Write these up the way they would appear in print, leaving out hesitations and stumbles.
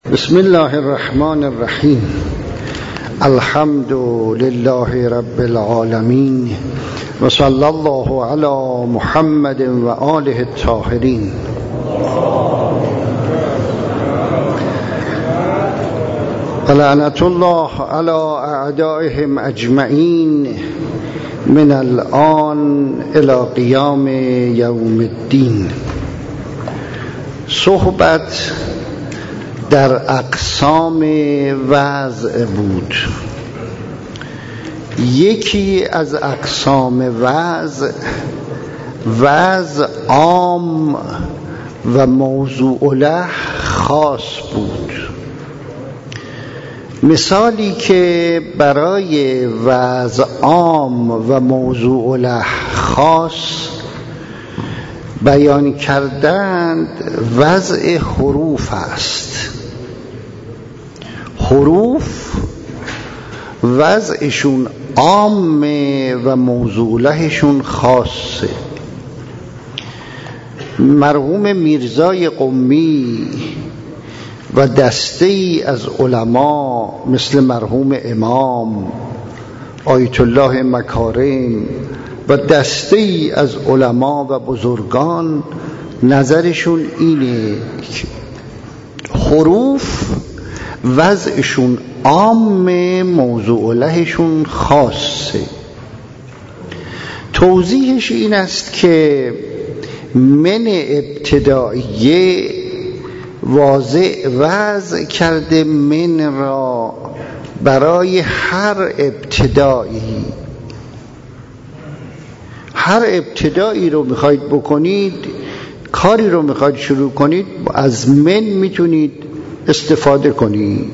بسم الله الرحمن الرحیم. الحمد لله رب العالمین و صلی الله علی محمد و آله الطاهرین. و لعنت الله علی اعدائهم اجمعین من الآن الی قیام یوم الدین. صحبت در اقسام وضع بود. یکی از اقسام وضع عام و موضوع له خاص بود. مثالی که برای وضع عام و موضوع له خاص بیان کردند وضع حروف است. حروف وضعشون عامه و موضوع لهشون خاصه. مرحوم میرزای قمی و دسته ای از علما مثل مرحوم امام آیت الله مکارم و دسته ای از علما و بزرگان نظرشون اینه که حروف وضعشون عام، موضوع لهشون خاصه. توضیحش این است که من ابتدائیه واضع وضع کرده من را برای هر ابتدایی. هر ابتدایی رو میخواید بکنید، کاری رو میخواید شروع کنید، از من میتونید استفاده کنید.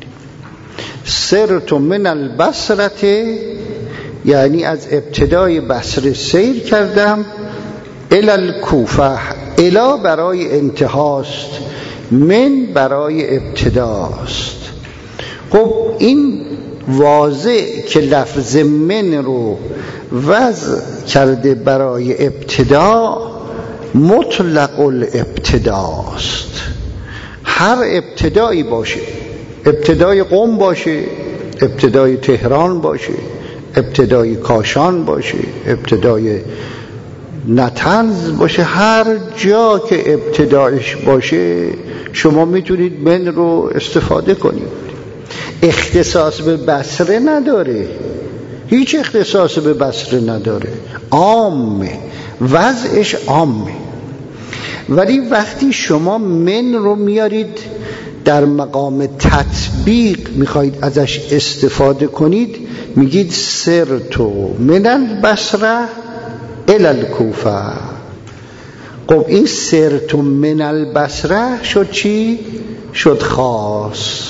سرت من البصره یعنی از ابتدای بصره سیر کردم، الی الکوفه، الی برای انتهاست، من برای ابتداست. خب این واضع که لفظ من رو وضع کرده برای ابتدا، مطلق الابتداست. هر ابتدایی باشه، ابتدای قم باشه، ابتدای تهران باشه، ابتدای کاشان باشه، ابتدای نطنز باشه، هر جا که ابتدایش باشه شما میتونید من رو استفاده کنید. اختصاص به بصره نداره، هیچ اختصاص به بصره نداره، عامه، وضعش عامه. ولی وقتی شما من رو میارید در مقام تطبیق میخواید ازش استفاده کنید، میگید سرتو من البصره الی الکوفه. خب این سرتو من البصره شد چی؟ شد خاص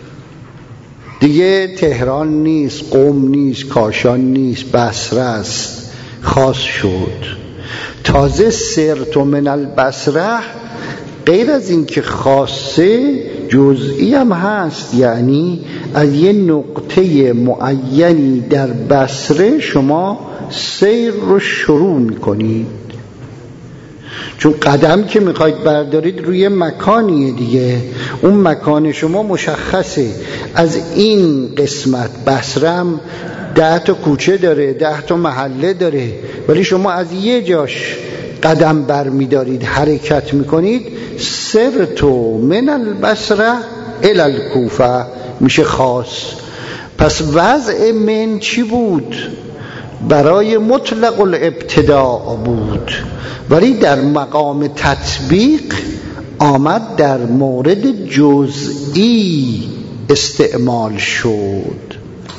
دیگه. تهران نیست، قم نیست، کاشان نیست، بصره است، خاص شد. تازه سرتو من البصره غیر از این که خاصه جزئی هم هست، یعنی از یه نقطه معینی در بصره شما سیر رو شروع میکنید. چون قدم که میخواید بردارید روی مکانیه دیگه، اون مکان شما مشخصه. از این قسمت بصرم 10 تا کوچه داره، 10 تا محله داره، ولی شما از یه جاش قدم بر میدارید، حرکت میکنید، سرتو من البصره الی الکوفه میشه خاص. پس وضع من چی بود؟ برای مطلق الابتداء بود، ولی در مقام تطبیق آمد در مورد جزئی استعمال شد.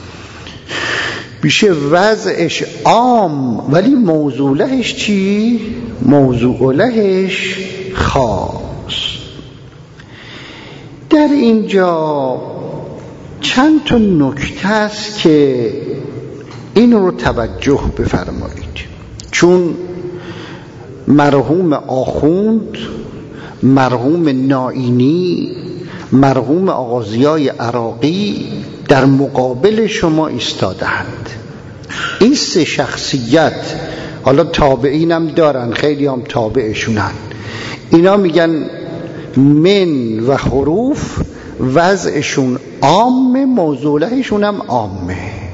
میشه وضعش عام ولی موضوع لهش چی؟ موضوع لهش خاص. در اینجا چند تا نکته است که این رو توجه بفرمایید. چون مرحوم آخوند، مرحوم نائینی، مرحوم آغازیای عراقی در مقابل شما ایستادند. این 3 شخصیت، حالا تابعین هم دارن، خیلی هم تابعشونن، اینا میگن من و حروف وضعشون عامه، موضوعشون هم عامه.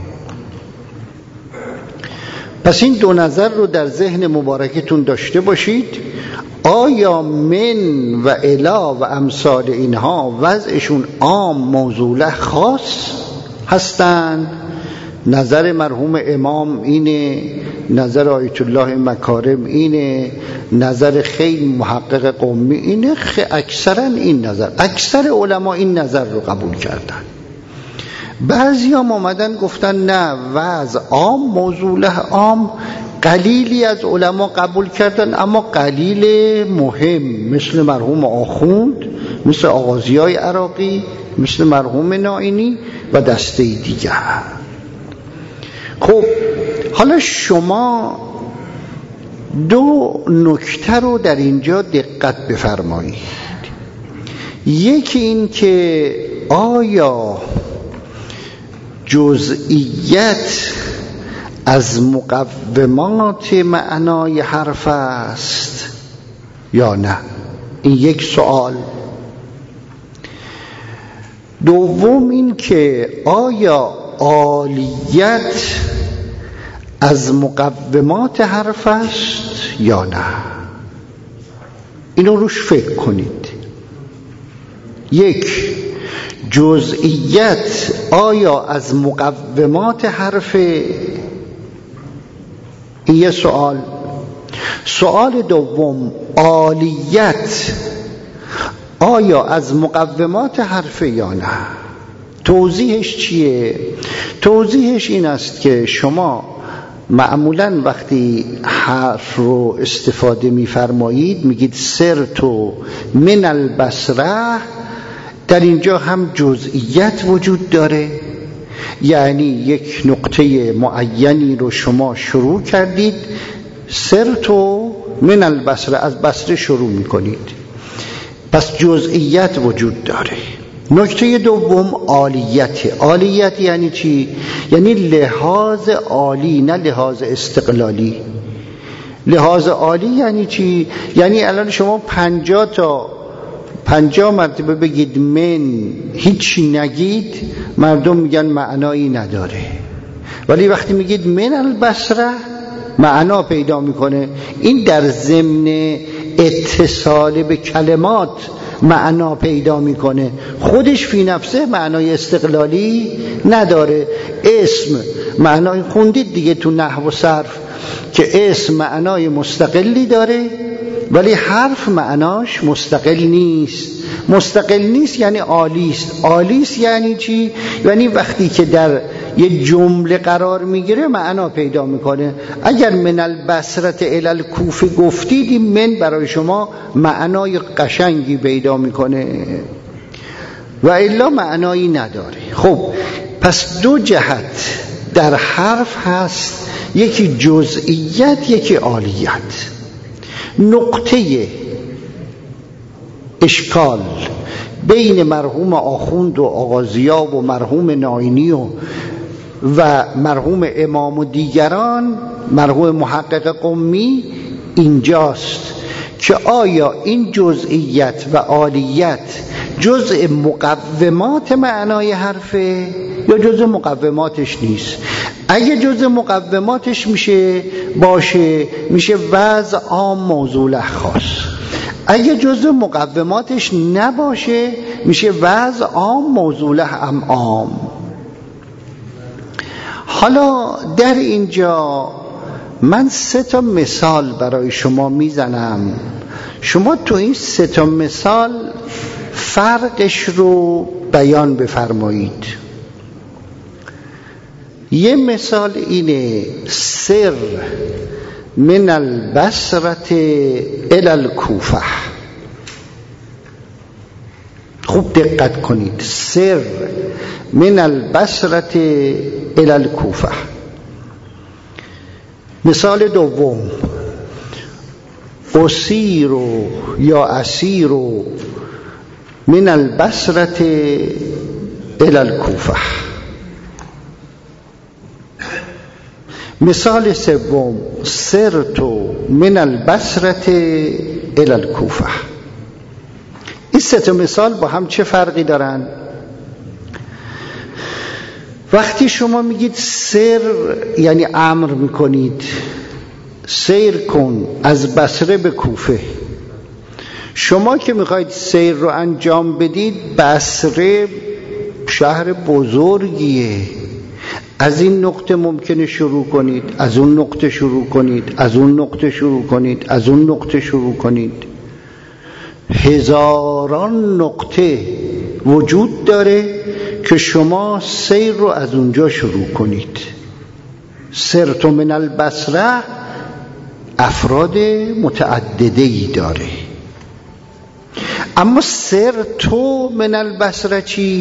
پس این دو نظر رو در ذهن مبارکتون داشته باشید. آیا من و الا و امثال اینها وضعشون عام، موضوع خاص هستند؟ نظر مرحوم امام اینه، نظر آیت الله مکارم اینه، نظر خیلی محقق قمی اینه. اکثرا این نظر، اکثر علما این نظر رو قبول کردن. بعضی هم آمدن گفتن نه، وضع عام، موضوع عام. قلیلی از علما قبول کردن، اما قلیل مهم، مثل مرحوم آخوند، مثل آغازیای عراقی، مثل مرحوم نائینی و دسته دیگر. خب حالا شما دو نکته رو در اینجا دقت بفرمایید. یکی این که آیا جزئیت از مقومات معنای حرف است یا نه؟ این یک سوال. دوم این که آیا عالیت از مقومات حرف است یا نه؟ اینو روش فکر کنید. یک، جزئیت آیا از مقومات حرف؟ این یه سوال. سوال دوم، عالیت آیا از مقومات حرف یا نه؟ توضیحش چیه؟ توضیحش این است که شما معمولاً وقتی حرف رو استفاده می‌فرمایید میگید سرتو من البصره، در اینجا هم جزئیت وجود داره، یعنی یک نقطه معینی رو شما شروع کردید، سرتو من البصره، از بصره شروع می‌کنید، پس جزئیت وجود داره. نکته دوم عالیت. عالیت یعنی چی؟ یعنی لحاظ عالی، نه لحاظ استقلالی. لحاظ عالی یعنی چی؟ یعنی الان شما 50 مرتبه بگید من، هیچی نگید، مردم میگن معنایی نداره. ولی وقتی میگید من البصره معنا پیدا میکنه. این در ضمن اتصال به کلمات معنا پیدا میکنه، خودش فی نفسه معنای استقلالی نداره. اسم معنای، خوندید دیگه تو نحو و صرف که اسم معنای مستقلی داره، ولی حرف معناش مستقل نیست. مستقل نیست یعنی عالیست. عالیست یعنی چی؟ یعنی وقتی که در یه جمله قرار میگیره معنا پیدا میکنه. اگر من البصره الی الکوفه گفتید، این من برای شما معنای قشنگی پیدا میکنه و الا معنایی نداره. خب پس دو جهت در حرف هست، یکی جزئیت، یکی عالیت. نقطه اشکال بین مرحوم آخوند و آغازیا و مرحوم نائینی و مرحوم امام و دیگران، مرحوم محقق قمی، اینجاست که آیا این جزئیت و عالیت جزء مقومات معنای حرفه یا جزء مقوماتش نیست؟ اگه جزء مقوماتش باشه میشه وضع عام موضوع خاص. اگه جزء مقوماتش نباشه میشه وضع عام موضوع هم عام. حالا در اینجا من 3 مثال برای شما میزنم، شما تو این 3 مثال فرقش رو بیان بفرمایید. یه مثال اینه، سر من البصره الی الکوفه. خوب دقت کنید، سر من البصره الی الکوفه. مثال دوم، اسیر یا اسیر من البصره الی الکوفه. مثال سوم، سرت من البصره الی الکوفه. این سه تا مثال با هم چه فرقی دارن؟ وقتی شما میگید سر یعنی امر میکنید سیر کن از بصره به کوفه. شما که میخواید سیر رو انجام بدید، بصره شهر بزرگیه، از این نقطه ممکنه شروع کنید، از اون نقطه شروع کنید، از اون نقطه شروع کنید، از اون نقطه شروع کنید. هزاران نقطه وجود داره که شما سیر رو از اونجا شروع کنید. سرت من البصره افراد متعدده‌ای داره. اما سرت من البصره چی؟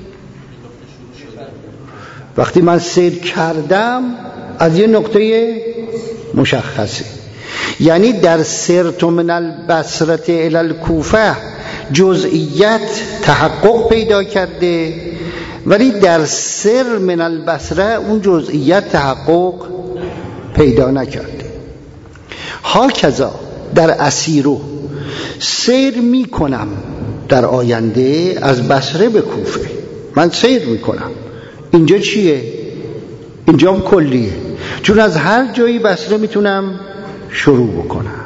وقتی من سیر کردم از یه نقطه مشخصه. یعنی در سرت من البصره الی الکوفه جزئیت تحقق پیدا کرده، ولی در سر من البصره اون جزئیت تحقق پیدا نکرده. هاکذا در اسیرو سیر می کنم در آینده از بصره به کوفه، من سیر می کنم. اینجا چیه؟ اینجا هم کلیه، چون از هر جایی بصره میتونم شروع بکنم.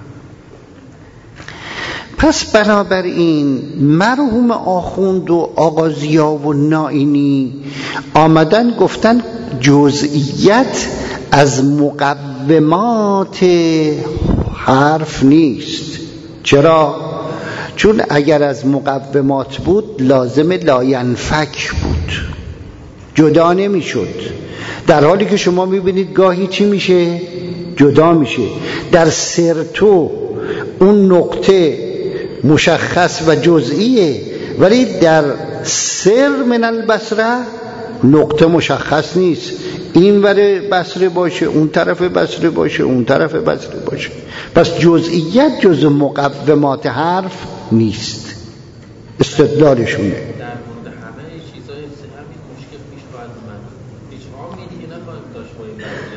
پس بنابراین مرحوم آخوند و آقا ضیا و نائینی آمدن گفتن جزئیت از مقومات حرف نیست. چرا؟ چون اگر از مقومات بود لازم لاینفک بود، جدا نمی شد. در حالی که شما میبینید گاهی چی میشه؟ جدا میشه. در سرتو اون نقطه مشخص و جزئیه، ولی در سر من البصره نقطه مشخص نیست. این ور بصره باشه، اون طرف بصره باشه، اون طرف بصره باشه. پس جزئیت جز مقومات حرف نیست. استدلالشونه. در مورد همه چیزای همین مشکل پیش خواهد اومد. هیچ عاملی اینا باید داشت با این وضعیت.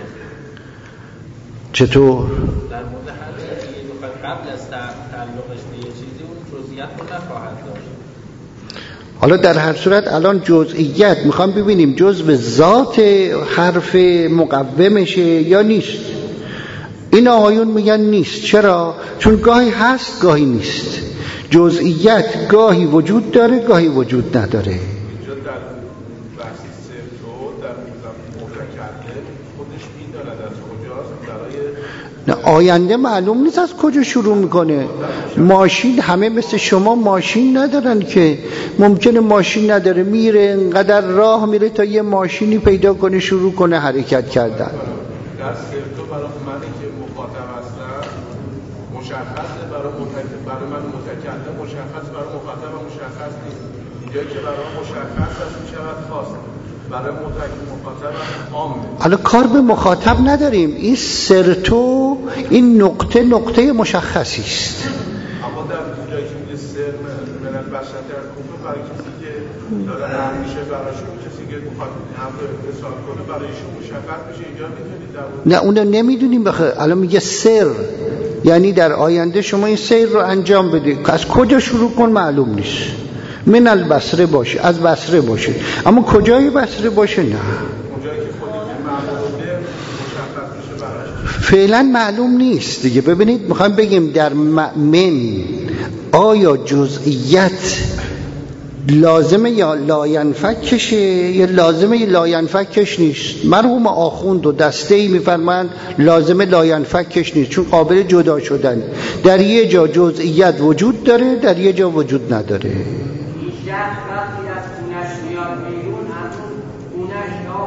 چطور؟ در مورد هر چیزی بخواد قبل از تعلقش به یه چیزی اون جزئیات رو نخواهد داشت. حالا در هر صورت الان جزئیت میخوام ببینیم جزء ذات حرف مقومشه یا نیست. این آقایون میگن نیست. چرا؟ چون گاهی هست گاهی نیست. جزئیت گاهی وجود داره گاهی وجود نداره. اینجا در بحث سرتو در متکلم خودش میداند از کجاست برای آینده معلوم نیست از کجا شروع میکنه. ماشین همه مثل شما ماشین ندارن که، ممکنه ماشین نداره میره انقدر راه میره تا یه ماشینی پیدا کنه شروع کنه حرکت کردن. در سرتو برای منی که مخاطب هستم مشخصه، برای من متکلم مشخص، برای مخاطب مشخص نیست. اینجایی که برای مشخص هست میشود خاص، برای مخاطب عامه. حالا کار به مخاطب نداریم. این سرتو این نقطه مشخصی است. اما در جایی که میگه سر من البصره در کوفه برای کسی که داره هم میشه، برایشون کسی که میخواد هم اتصال کنه برایشون مشخص میشه. اینجا میتونید در نه اونو نمیدونیم. بخیر الان میگه سر، یعنی در آینده شما این سیر رو انجام بده، از کجا شروع کن معلوم نیست. من البصره باشه، از بصره باشه، اما کجای بصره باشه نه. اونجایی که خودی که معلومه مشخص میشه براش فعلا معلوم نیست دیگه. ببینید میخوام بگیم در من آیا جزئیت لازمه یا لاینفکشه یا لازمه لاینفکش نیست. مرحوم آخوند و دسته‌ای میفرمایند لازمه لاینفکش نیست، چون قابل جدا شدن. در یه جا جزئیت وجود داره، در یه جا وجود نداره. شخص وقتی از خونش میاد بیرون، همون خونش یا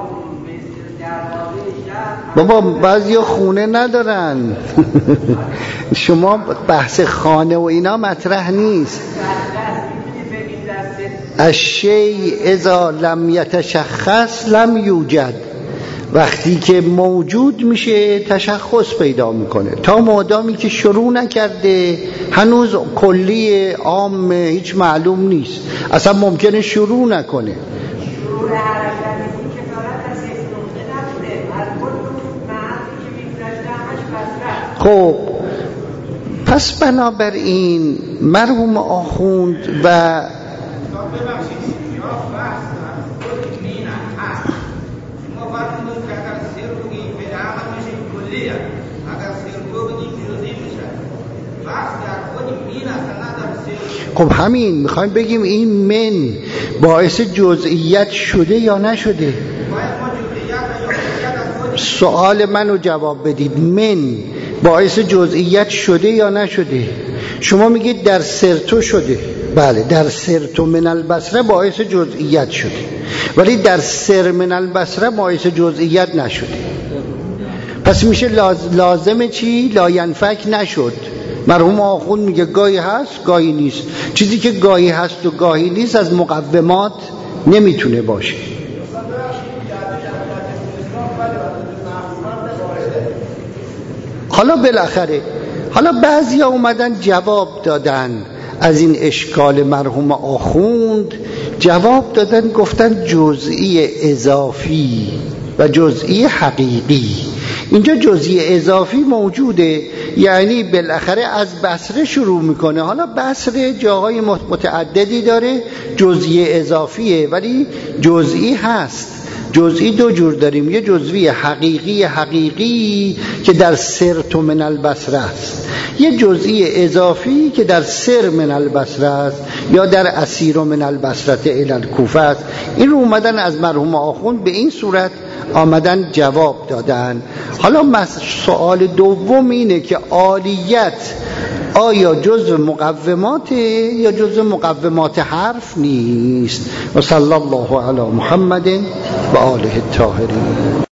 دروازه شهر. بابا بعضیا خونه ندارن. شما بحث خانه و اینا مطرح نیست. الشیء اذا لم یتشخص لم یوجد. وقتی که موجود میشه تشخص پیدا میکنه. تا مادامی که شروع نکرده هنوز کلی عام هیچ معلوم نیست، اصلا ممکنه شروع نکنه. شروع حرکتی که فقط از یک نقطه نبوده، از کل محلی که میگذشته همش بسره. خب پس بنابراین مرحوم آخوند و خب همین میخوایم بگیم این من باعث جزئیت شده یا نشده؟ سوال منو جواب بدید. من باعث جزئیت شده یا نشده؟ شما میگید در سرتو شده. بله، در سرتو من البصره باعث جزئیت شده، ولی در سر من البصره باعث جزئیت نشده. پس میشه لازم چی؟ لاینفک نشد. مرحوم آخوند میگه گاهی هست گاهی نیست. چیزی که گاهی هست و گاهی نیست از مقومات نمیتونه باشه. حالا بالاخره بعضی ها اومدن جواب دادن از این اشکال مرحوم آخوند، جواب دادن گفتن جزئی اضافی و جزئی حقیقی. اینجا جزئی اضافی موجوده، یعنی بالاخره از بصره شروع میکنه. حالا بصره جاهای متعددی داره، جزئی اضافیه ولی جزئی هست. جزئی دو جور داریم، یه جزئی حقیقی که در سرت من البصره است، یه جزئی اضافی که در سر من البصره است یا در اسیر من البصره الی الکوفه است. این رو اومدن از مرحوم آخوند به این صورت آمدن جواب دادن. حالا سوال دوم اینه که عالیت آیا جزء مقومات یا جزء مقومات حرف نیست؟ و صلی الله علی محمد و آله الطاهرین.